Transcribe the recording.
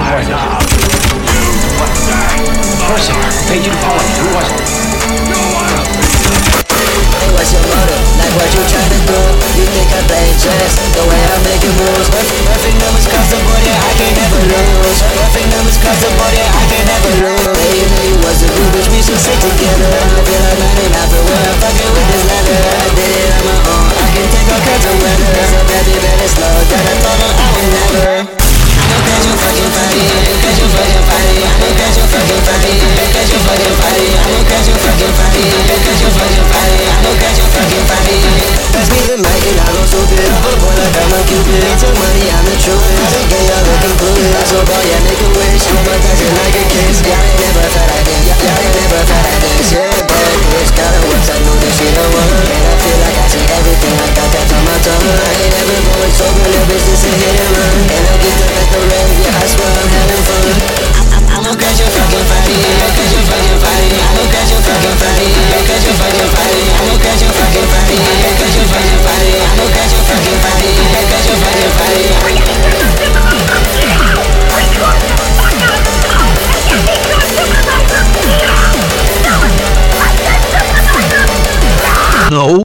was it? Of course you are. Who paid you to follow me? Who was it? Hey, what's your motive? Like what you trying to do? You think I play chess? The way I make it moves. Perfect numbers cross the board, yeah, I can't never lose. Perfect numbers cross the board, yeah, I can't never lose. Hey, you know you was a group, bitch, we should stick together. I feel like 99 for where I'm fucking with this leather. I did it on my own, I can take all kinds of weather. So baby, better slow down, I told her I would never. I'ma catch you fucking fatty, catch you fucking fatty. I'ma catch you fucking fatty, catch you fucking fatty. I'ma catch you fucking fatty, catch you fucking fatty. I'ma catch you fucking fatty. Pass me the mic and I go stupid. I'm a boy like I'm a cupid. It's a money, I'm the truth. I think y'all looking clueless. I so ball, yeah, make a wish. I'm a touching like a kiss. Y'all ain't never felt like this. Y'all ain't never felt like this. Yeah, bad bitch, gotta work. I know that she the one. And I feel like I see everything. I got that on my tongue. I ain't ever going sober, little bitch, this a hit and run. And I get stuck at the rave, yeah, I swear I'm having fun. I'ma catch you fucking fatty, catch you fucking fatty. I'ma catch you fucking fatty, catch you fucking fatty. I'ma catch you fucking fatty, catch you fucking fatty. I'ma catch you fucking fatty, catch you fucking fatty. No.